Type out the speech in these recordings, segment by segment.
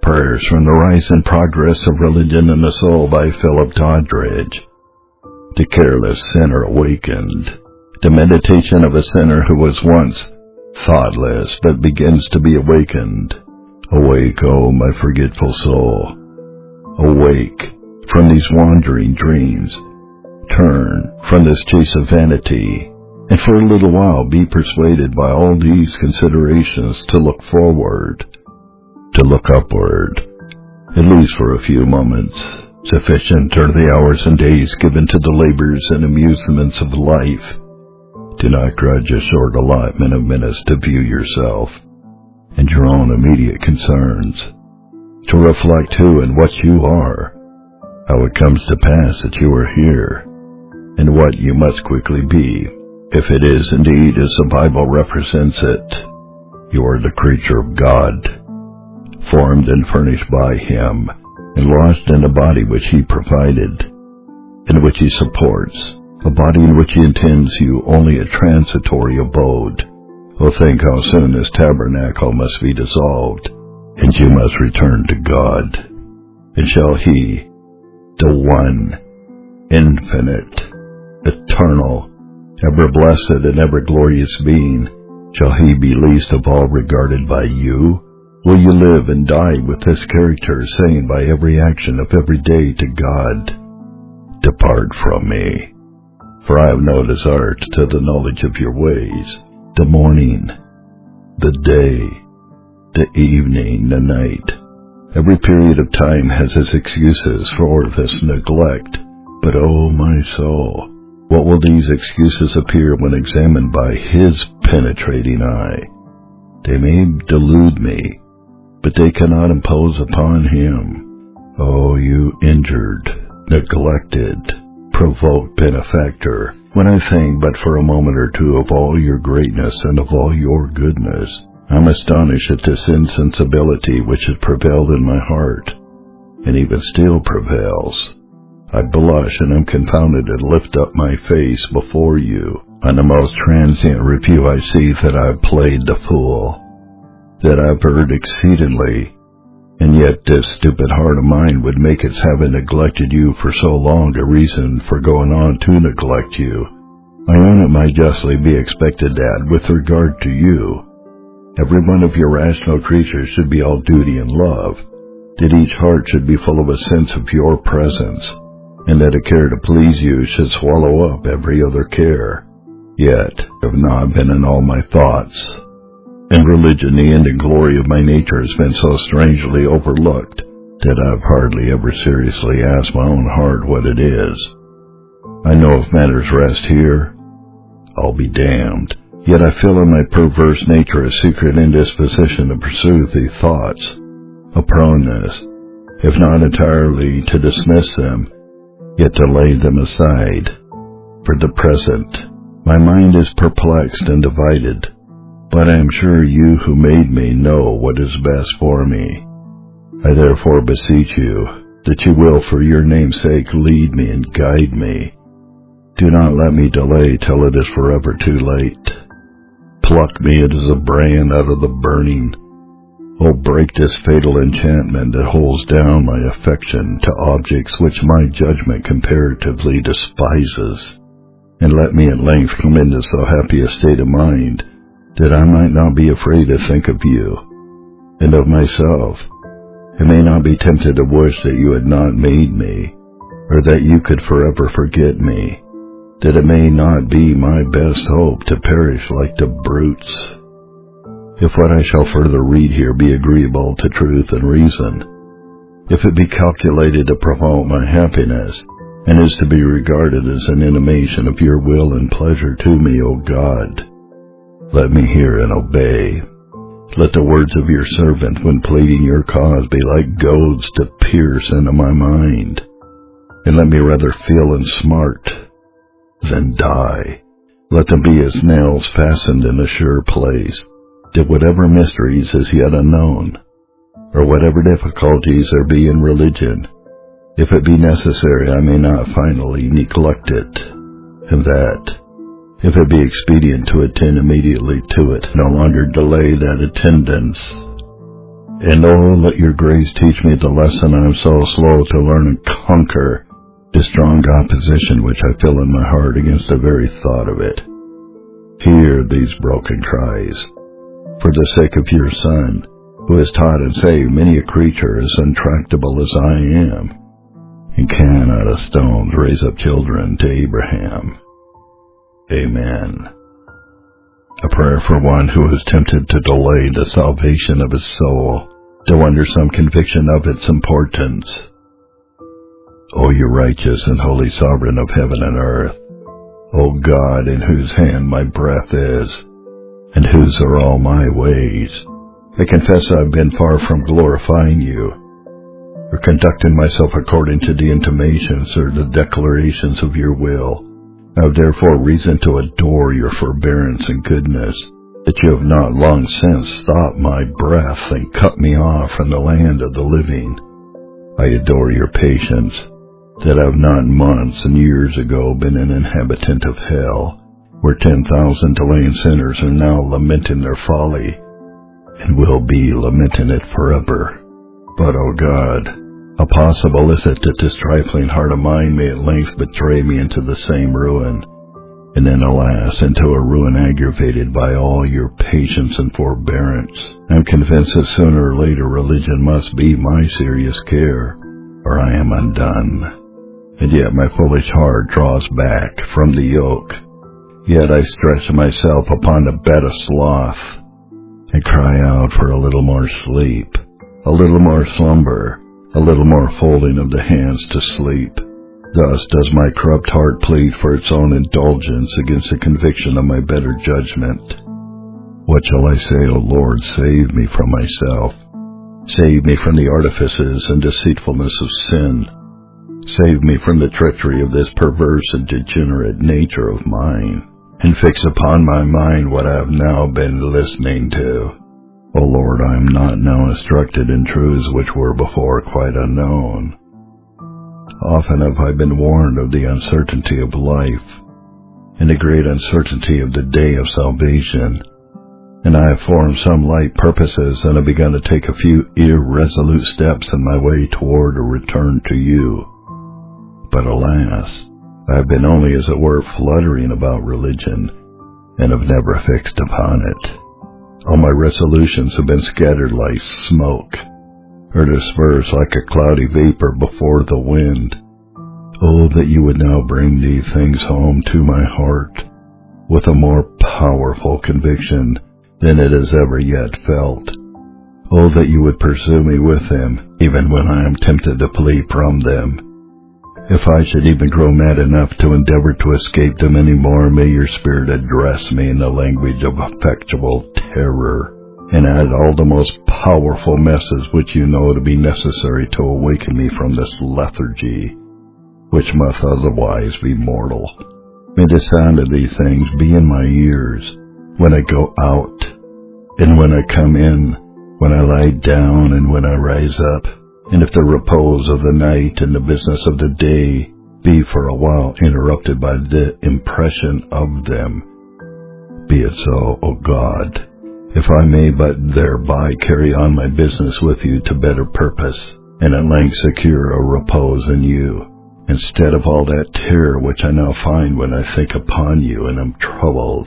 Prayers from the Rise and Progress of Religion in the Soul by Philip Doddridge. The Careless Sinner Awakened. The meditation of a sinner who was once thoughtless but begins to be awakened. Awake, O my forgetful soul. Awake from these wandering dreams. Turn from this chase of vanity, and for a little while be persuaded by all these considerations to look forward, to look upward, at least for a few moments. Sufficient are the hours and days given to the labors and amusements of life. Do not grudge a short allotment of minutes to view yourself and your own immediate concerns, to reflect who and what you are, how it comes to pass that you are here, and what you must quickly be. If it is indeed as the Bible represents it, you are the creature of God, formed and furnished by Him, and lodged in a body which He provided, and which He supports, a body in which He intends you only a transitory abode. Oh, think how soon this tabernacle must be dissolved, and you must return to God. And shall He, the one, infinite, eternal, ever-blessed and ever-glorious being, shall He be least of all regarded by you? Will you live and die with this character, saying by every action of every day to God, Depart from me, for I have no desire to the knowledge of your ways. The morning, the day, the evening, the night. Every period of time has its excuses for this neglect. But, oh my soul, what will these excuses appear when examined by His penetrating eye? They may delude me, but they cannot impose upon Him. Oh, you injured, neglected, provoked benefactor, when I think but for a moment or two of all your greatness and of all your goodness, I'm astonished at this insensibility which has prevailed in my heart, and even still prevails. I blush and am confounded and lift up my face before you. On the most transient review I see that I have played the fool, that I have erred exceedingly, and yet this stupid heart of mine would make its having neglected you for so long a reason for going on to neglect you. I own it might justly be expected that, with regard to you, every one of your rational creatures should be all duty and love, that each heart should be full of a sense of your presence, and that a care to please you should swallow up every other care. Yet have not been in all my thoughts, and religion, the end and glory of my nature, has been so strangely overlooked that I've hardly ever seriously asked my own heart what it is. I know if matters rest here, I'll be damned. Yet I feel in my perverse nature a secret indisposition to pursue the thoughts, a proneness, if not entirely to dismiss them, yet to lay them aside. For the present, my mind is perplexed and divided, but I am sure you who made me know what is best for me. I therefore beseech you that you will for your name's sake lead me and guide me. Do not let me delay till it is forever too late. Pluck me as a brand out of the burning. Oh, break this fatal enchantment that holds down my affection to objects which my judgment comparatively despises, and let me at length come into so happy a state of mind that I might not be afraid to think of you, and of myself, and may not be tempted to wish that you had not made me, or that you could forever forget me, that it may not be my best hope to perish like the brutes. If what I shall further read here be agreeable to truth and reason, if it be calculated to promote my happiness, and is to be regarded as an intimation of your will and pleasure to me, O God, let me hear and obey. Let the words of your servant when pleading your cause be like goads to pierce into my mind, and let me rather feel and smart than die. Let them be as nails fastened in a sure place, that whatever mysteries is yet unknown, or whatever difficulties there be in religion, if it be necessary I may not finally neglect it, and that, if it be expedient to attend immediately to it, no longer delay that attendance, And oh, let your grace teach me the lesson I am so slow to learn and conquer the strong opposition which I feel in my heart against the very thought of it. Hear these broken cries, for the sake of your Son, who has taught and saved many a creature as untractable as I am, and can out of stones raise up children to Abraham. Amen. A prayer for one who is tempted to delay the salvation of his soul, though under some conviction of its importance. O you righteous and holy sovereign of heaven and earth, O God, in whose hand my breath is, and whose are all my ways, I confess I have been far from glorifying you, or conducting myself according to the intimations or the declarations of your will. I have therefore reason to adore your forbearance and goodness, that you have not long since stopped my breath and cut me off from the land of the living. I adore your patience, that I have not months and years ago been an inhabitant of hell, where 10,000 delaying sinners are now lamenting their folly, and will be lamenting it forever. But, O God, how possible is it that this trifling heart of mine may at length betray me into the same ruin, and then, alas, into a ruin aggravated by all your patience and forbearance? I am convinced that sooner or later religion must be my serious care, or I am undone. And yet my foolish heart draws back from the yoke. Yet I stretch myself upon the bed of sloth, and cry out for a little more sleep, a little more slumber, a little more folding of the hands to sleep. Thus does my corrupt heart plead for its own indulgence against the conviction of my better judgment. What shall I say, O Lord? Save me from myself. Save me from the artifices and deceitfulness of sin. Save me from the treachery of this perverse and degenerate nature of mine, and fix upon my mind what I have now been listening to. O Lord, I am not now instructed in truths which were before quite unknown. Often have I been warned of the uncertainty of life, and the great uncertainty of the day of salvation, and I have formed some light purposes and have begun to take a few irresolute steps in my way toward a return to you. But alas, I have been only, as it were, fluttering about religion, and have never fixed upon it. All my resolutions have been scattered like smoke, or dispersed like a cloudy vapor before the wind. Oh, that you would now bring these things home to my heart, with a more powerful conviction than it has ever yet felt. Oh, that you would pursue me with them, even when I am tempted to flee from them. If I should even grow mad enough to endeavor to escape them any more, may your Spirit address me in the language of effectual terror, and add all the most powerful messes which you know to be necessary to awaken me from this lethargy, which must otherwise be mortal. May the sound of these things be in my ears, when I go out, and when I come in, when I lie down, and when I rise up. And if the repose of the night and the business of the day be for a while interrupted by the impression of them, be it so, O God, if I may but thereby carry on my business with you to better purpose, and at length secure a repose in you, instead of all that terror which I now find when I think upon you and am troubled.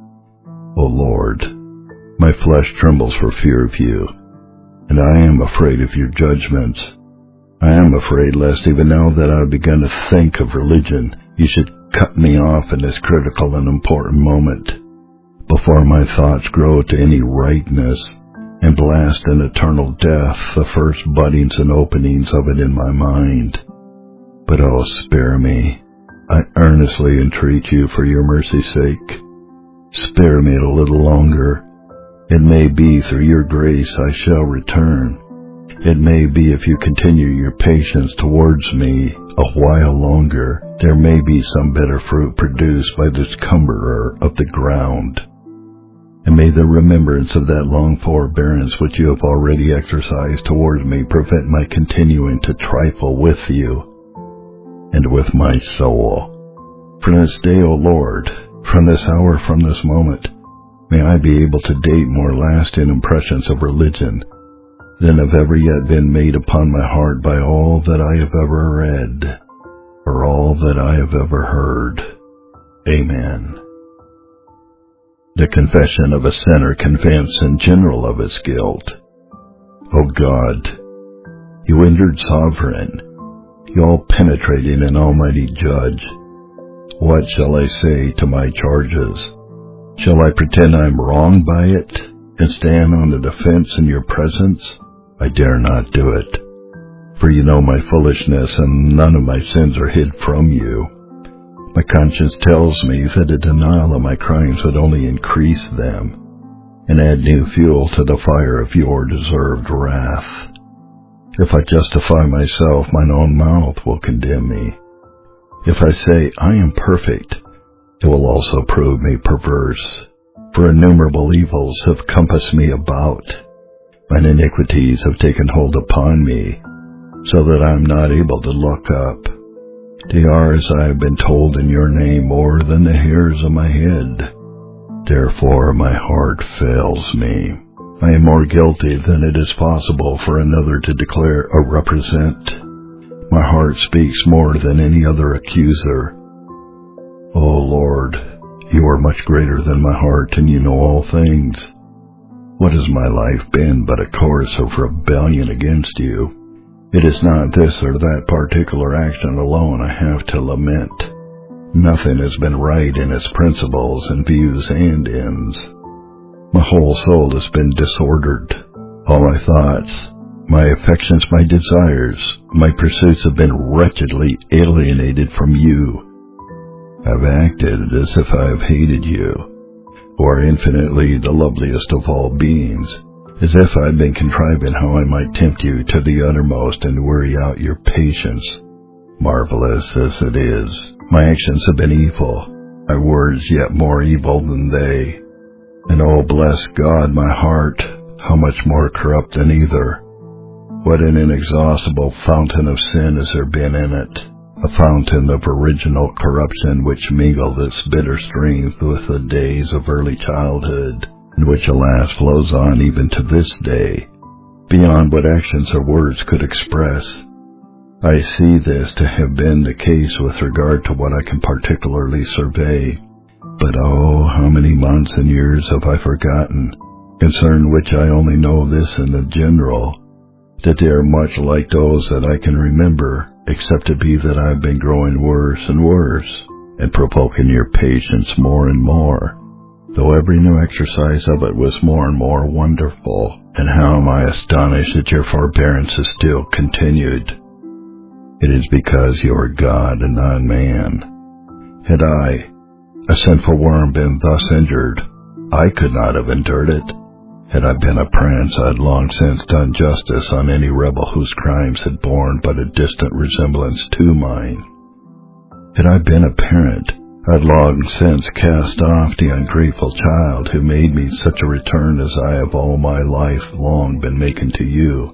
O Lord, my flesh trembles for fear of you, and I am afraid of your judgments. I am afraid lest even now that I have begun to think of religion, you should cut me off in this critical and important moment, before my thoughts grow to any rightness, and blast in eternal death the first buddings and openings of it in my mind. But oh, spare me. I earnestly entreat you for your mercy's sake. Spare me a little longer. It may be through your grace I shall return. It may be if you continue your patience towards me a while longer, there may be some better fruit produced by this cumberer of the ground. And may the remembrance of that long forbearance which you have already exercised towards me prevent my continuing to trifle with you and with my soul. From this day, O Lord, from this hour, from this moment, may I be able to date more lasting impressions of religion, than have ever yet been made upon my heart by all that I have ever read, or all that I have ever heard. Amen. The confession of a sinner convinced in general of his guilt. O God, you injured sovereign, you all-penetrating and almighty judge, what shall I say to my charges? Shall I pretend I am wrong by it, and stand on the defense in your presence? I dare not do it, for you know my foolishness, and none of my sins are hid from you. My conscience tells me that a denial of my crimes would only increase them, and add new fuel to the fire of your deserved wrath. If I justify myself, mine own mouth will condemn me. If I say I am perfect, it will also prove me perverse, for innumerable evils have compassed me about. Mine iniquities have taken hold upon me, so that I am not able to look up. They are, as I have been told in your name, more than the hairs of my head. Therefore my heart fails me. I am more guilty than it is possible for another to declare or represent. My heart speaks more than any other accuser. O Lord, you are much greater than my heart, and you know all things. What has my life been but a course of rebellion against you? It is not this or that particular action alone I have to lament. Nothing has been right in its principles and views and ends. My whole soul has been disordered. All my thoughts, my affections, my desires, my pursuits have been wretchedly alienated from you. I've acted as if I have hated you, who are infinitely the loveliest of all beings, as if I had been contriving how I might tempt you to the uttermost and weary out your patience. Marvelous as it is, my actions have been evil, my words yet more evil than they. And oh, bless God, my heart, how much more corrupt than either. What an inexhaustible fountain of sin has there been in it, a fountain of original corruption which mingled its bitter streams with the days of early childhood, and which alas flows on even to this day, beyond what actions or words could express. I see this to have been the case with regard to what I can particularly survey. But oh, how many months and years have I forgotten, concerning which I only know this in the general, that they are much like those that I can remember, except it be that I have been growing worse and worse, and provoking your patience more and more, though every new exercise of it was more and more wonderful. And how am I astonished that your forbearance is still continued? It is because you are God and not man. Had I, a sinful worm, been thus injured, I could not have endured it. Had I been a prince, I had long since done justice on any rebel whose crimes had borne but a distant resemblance to mine. Had I been a parent, I had long since cast off the ungrateful child who made me such a return as I have all my life long been making to you.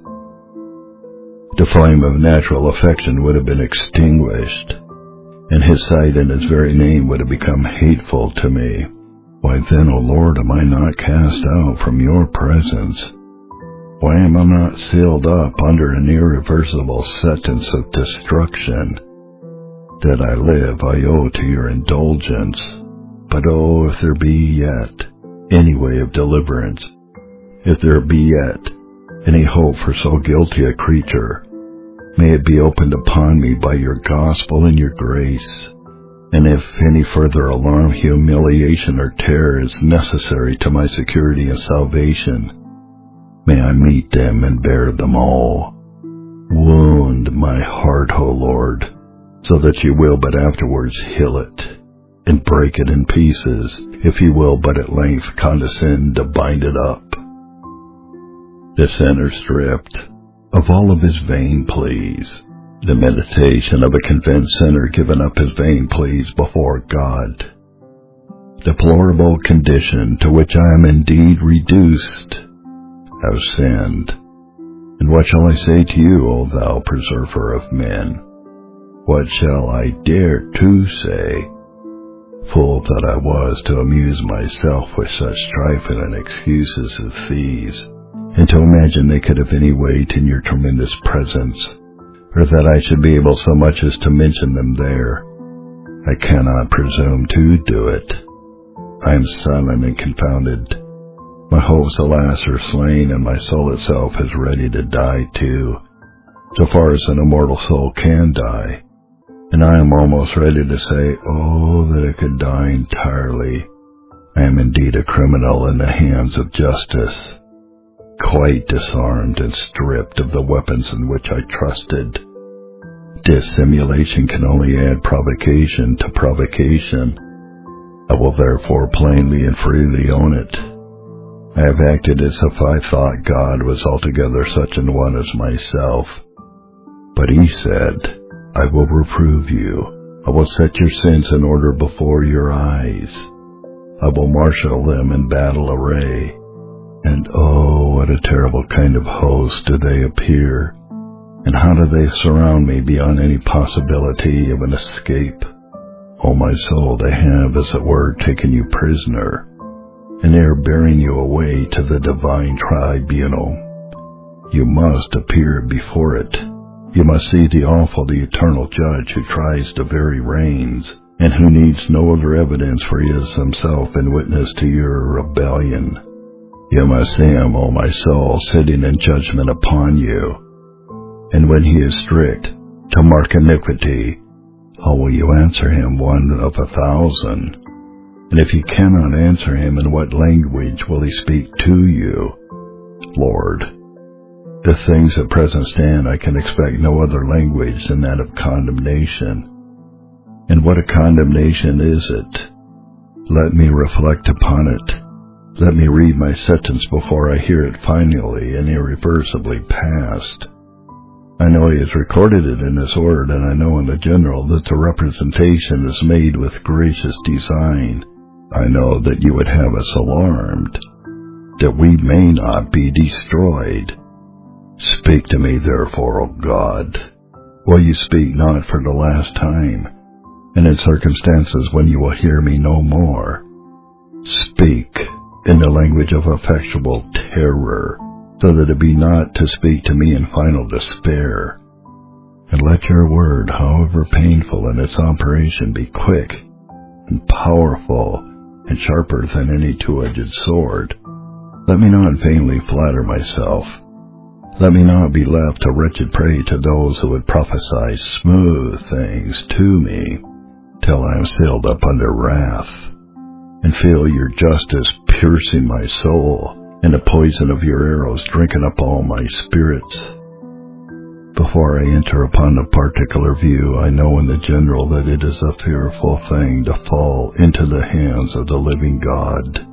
The flame of natural affection would have been extinguished, and his sight and his very name would have become hateful to me. Why then, O Lord, am I not cast out from your presence? Why am I not sealed up under an irreversible sentence of destruction? That I live I owe to your indulgence, but oh, if there be yet any way of deliverance, if there be yet any hope for so guilty a creature, may it be opened upon me by your gospel and your grace. And if any further alarm, humiliation, or terror is necessary to my security and salvation, may I meet them and bear them all. Wound my heart, O Lord, so that you will but afterwards heal it, and break it in pieces, if you will but at length condescend to bind it up. The sinner stripped of all of his vain pleas, the meditation of a convinced sinner given up his vain pleas before God. Deplorable condition to which I am indeed reduced. I've sinned, and what shall I say to you, O thou preserver of men? What shall I dare to say? Fool that I was to amuse myself with such trifling excuses as these, and to imagine they could have any weight in your tremendous presence, or that I should be able so much as to mention them there. I cannot presume to do it. I am silent and confounded. My hopes, alas, are slain, and my soul itself is ready to die too, so far as an immortal soul can die. And I am almost ready to say, oh, that it could die entirely. I am indeed a criminal in the hands of justice, quite disarmed and stripped of the weapons in which I trusted. Dissimulation can only add provocation to provocation. I will therefore plainly and freely own it. I have acted as if I thought God was altogether such an one as myself. But he said, I will reprove you. I will set your sins in order before your eyes. I will marshal them in battle array. And oh, what a terrible kind of host do they appear, and how do they surround me beyond any possibility of an escape. O my soul, they have, as it were, taken you prisoner, and they are bearing you away to the divine tribunal. You must appear before it. You must see the awful, the eternal judge who tries the very reins, and who needs no other evidence, for he is himself in witness to your rebellion. You must see him, O my soul, sitting in judgment upon you. And when he is strict to mark iniquity, how will you answer him, 1 of 1,000? And if you cannot answer him, in what language will he speak to you? Lord, if things at present stand, I can expect no other language than that of condemnation. And what a condemnation is it? Let me reflect upon it. Let me read my sentence before I hear it finally and irreversibly passed. I know he has recorded it in his word, and I know in the general that the representation is made with gracious design. I know that you would have us alarmed, that we may not be destroyed. Speak to me, therefore, O God. Will you speak not for the last time, and in circumstances when you will hear me no more? Speak in the language of effectual terror, so that it be not to speak to me in final despair. And let your word, however painful in its operation, be quick and powerful and sharper than any two-edged sword. Let me not vainly flatter myself. Let me not be left a wretched prey to those who would prophesy smooth things to me, till I am sealed up under wrath, and feel your justice piercing my soul, and the poison of your arrows drinking up all my spirits. Before I enter upon the particular view, I know in the general that it is a fearful thing to fall into the hands of the living God.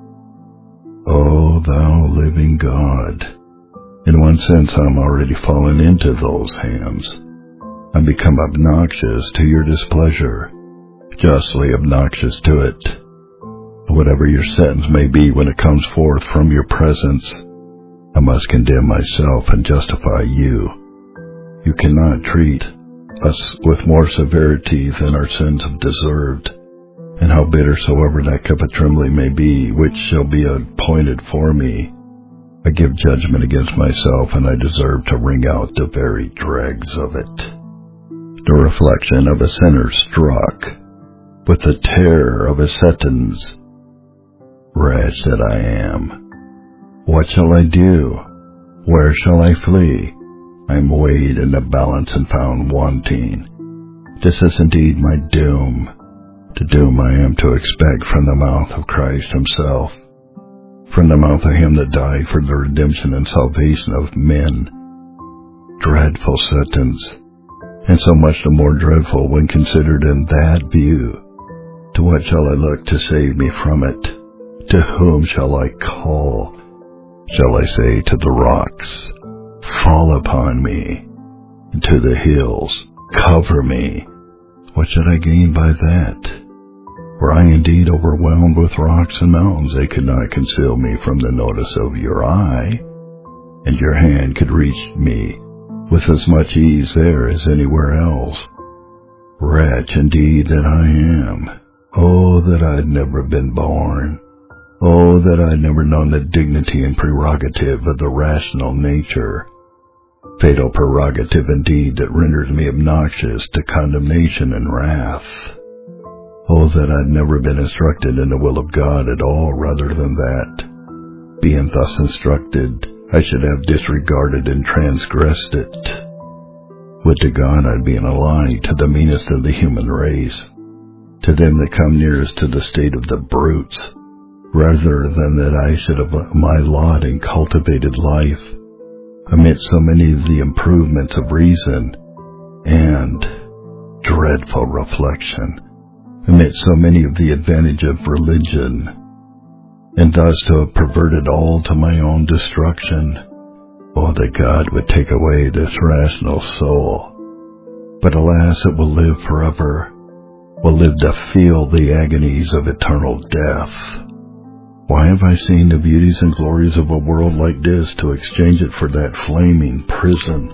O thou living God! In one sense, I'm already fallen into those hands. I've become obnoxious to your displeasure, justly obnoxious to it. Whatever your sentence may be when it comes forth from your presence, I must condemn myself and justify you. You cannot treat us with more severity than our sins have deserved, and how bitter soever that cup of trembling may be, which shall be appointed for me, I give judgment against myself, and I deserve to wring out the very dregs of it. The reflection of a sinner struck with the terror of a sentence. Wretch that I am! What shall I do? Where shall I flee? I am weighed in the balance and found wanting. This is indeed my doom, the doom I am to expect from the mouth of Christ himself, from the mouth of him that died for the redemption and salvation of men. Dreadful sentence, and so much the more dreadful when considered in that view. To what shall I look to save me from it? To whom shall I call? Shall I say to the rocks, fall upon me, and to the hills, cover me? What should I gain by that? Were I indeed overwhelmed with rocks and mountains, they could not conceal me from the notice of your eye, and your hand could reach me with as much ease there as anywhere else. Wretch indeed that I am! Oh, that I'd never been born! Oh, that I had never known the dignity and prerogative of the rational nature. Fatal prerogative indeed that renders me obnoxious to condemnation and wrath. Oh, that I had never been instructed in the will of God at all rather than that, being thus instructed, I should have disregarded and transgressed it. Would to God I'd be in a lie to the meanest of the human race, to them that come nearest to the state of the brutes, rather than that I should have my lot in cultivated life, amidst so many of the improvements of reason and dreadful reflection, amidst so many of the advantage of religion, and thus to have perverted all to my own destruction. Oh, that God would take away this rational soul. But alas, it will live forever, will live to feel the agonies of eternal death. Why have I seen the beauties and glories of a world like this to exchange it for that flaming prison?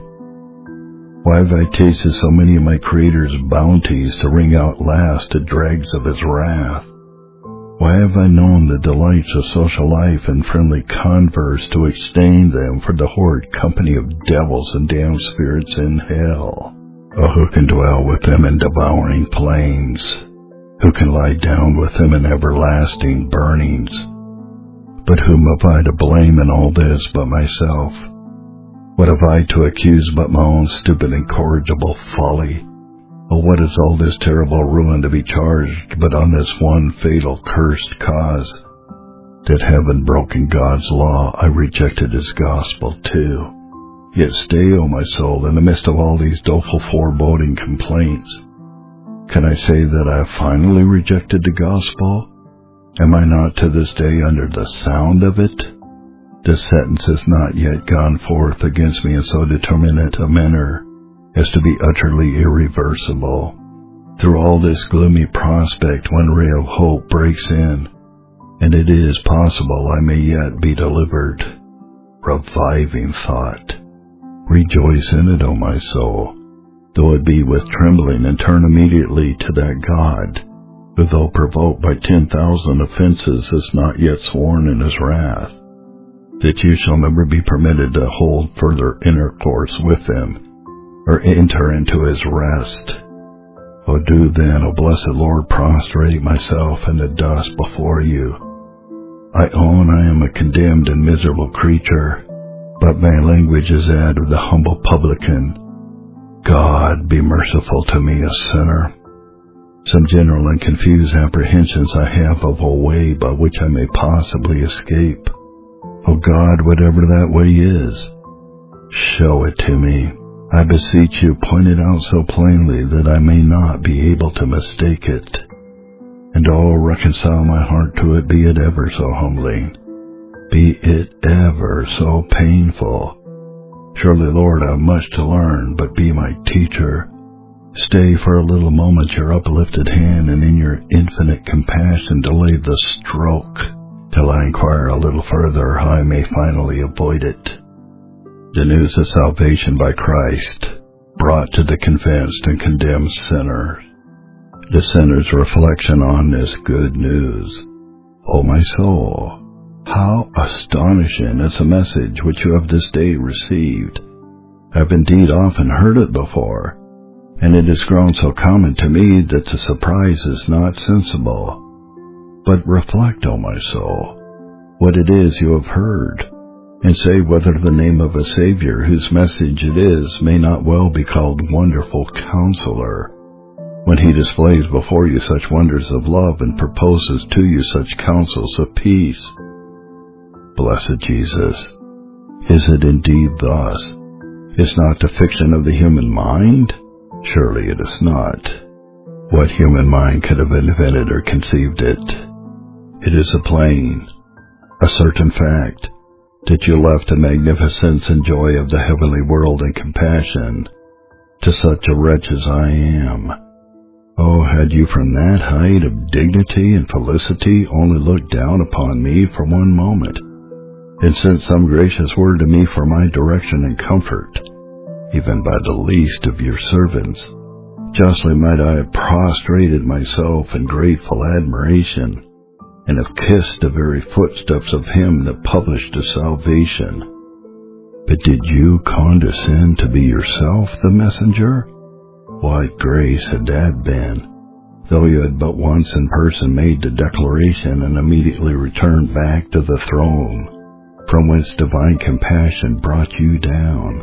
Why have I tasted so many of my Creator's bounties to wring out last the dregs of His wrath? Why have I known the delights of social life and friendly converse to exchange them for the horrid company of devils and damned spirits in hell? Oh, who can dwell with them in devouring flames? Who can lie down with them in everlasting burnings? But whom have I to blame in all this but myself? What have I to accuse but my own stupid incorrigible folly? Oh, what is all this terrible ruin to be charged but on this one fatal cursed cause, that having broken God's law, I rejected His gospel too? Yet stay, O my soul, in the midst of all these doleful foreboding complaints. Can I say that I have finally rejected the gospel? Am I not to this day under the sound of it? This sentence has not yet gone forth against me in so determinate a manner as to be utterly irreversible. Through all this gloomy prospect, one ray of hope breaks in, and it is possible I may yet be delivered. Reviving thought. Rejoice in it, O my soul, though it be with trembling, and turn immediately to that God, who though provoked by 10,000 offenses is not yet sworn in His wrath, that you shall never be permitted to hold further intercourse with Him, or enter into His rest. O do then, O blessed Lord, prostrate myself in the dust before you. I own I am a condemned and miserable creature, but my language is that of the humble publican. God be merciful to me, a sinner. Some general and confused apprehensions I have of a way by which I may possibly escape. O God, whatever that way is, show it to me. I beseech you, point it out so plainly that I may not be able to mistake it. And oh, reconcile my heart to it, be it ever so humbling, be it ever so painful. Surely, Lord, I have much to learn, but be my teacher. Stay for a little moment your uplifted hand, and in your infinite compassion delay the stroke, till I inquire a little further how I may finally avoid it. The news of salvation by Christ, brought to the convinced and condemned sinner. The sinner's reflection on this good news. O my soul, how astonishing is the message which you have this day received. I have indeed often heard it before, and it has grown so common to me that the surprise is not sensible. But reflect, O my soul, what it is you have heard, and say whether the name of a Savior whose message it is may not well be called Wonderful Counselor, when He displays before you such wonders of love and proposes to you such counsels of peace. Blessed Jesus, is it indeed thus? Is not the fiction of the human mind? Surely it is not. What human mind could have invented or conceived it? It is a plain, a certain fact, that you left the magnificence and joy of the heavenly world and compassion to such a wretch as I am. Oh, had you from that height of dignity and felicity only looked down upon me for one moment, and sent some gracious word to me for my direction and comfort, even by the least of your servants, justly might I have prostrated myself in grateful admiration, and have kissed the very footsteps of him that published the salvation. But did you condescend to be yourself the messenger? What grace had that been, though you had but once in person made the declaration and immediately returned back to the throne, from whence divine compassion brought you down.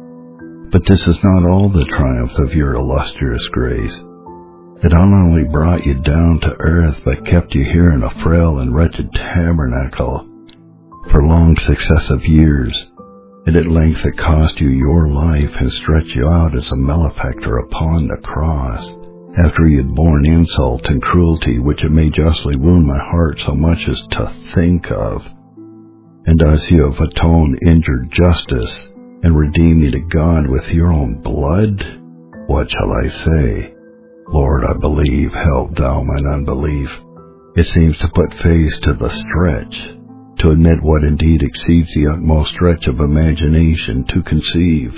But this is not all the triumph of your illustrious grace. It not only brought you down to earth, but kept you here in a frail and wretched tabernacle for long successive years, and at length it cost you your life and stretched you out as a malefactor upon the cross, after you had borne insult and cruelty which it may justly wound my heart so much as to think of. And thus you have atoned injured justice, and redeemed me to God with your own blood? What shall I say? Lord, I believe, help thou mine unbelief. It seems to put faith to the stretch, to admit what indeed exceeds the utmost stretch of imagination to conceive.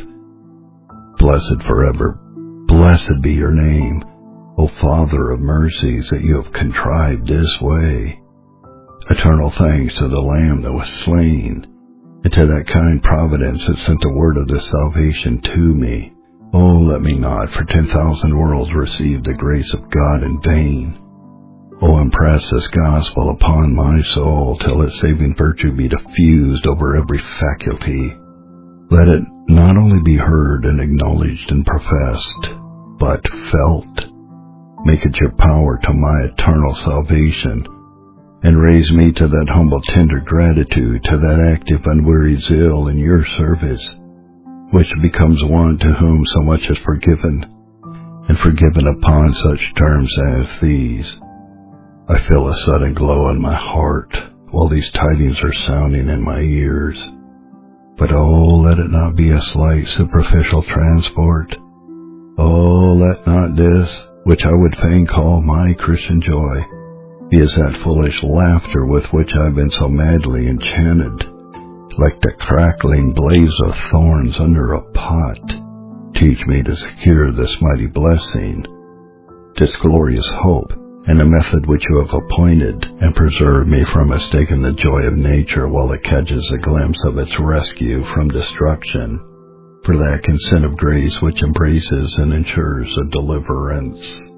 Blessed forever, blessed be your name, O Father of mercies, that you have contrived this way. Eternal thanks to the Lamb that was slain, and to that kind providence that sent the word of this salvation to me. Oh, let me not for 10,000 worlds receive the grace of God in vain. Oh, impress this gospel upon my soul till its saving virtue be diffused over every faculty. Let it not only be heard and acknowledged and professed, but felt. Make it your power to my eternal salvation, and raise me to that humble tender gratitude, to that active unwearied zeal in your service, which becomes one to whom so much is forgiven, and forgiven upon such terms as these. I feel a sudden glow in my heart while these tidings are sounding in my ears. But oh, let it not be a slight superficial transport. Oh, let not this, which I would fain call my Christian joy, be as that foolish laughter with which I have been so madly enchanted, like the crackling blaze of thorns under a pot. Teach me to secure this mighty blessing, this glorious hope, and a method which you have appointed, and preserve me from mistaking the joy of nature while it catches a glimpse of its rescue from destruction, for that consent of grace which embraces and ensures a deliverance.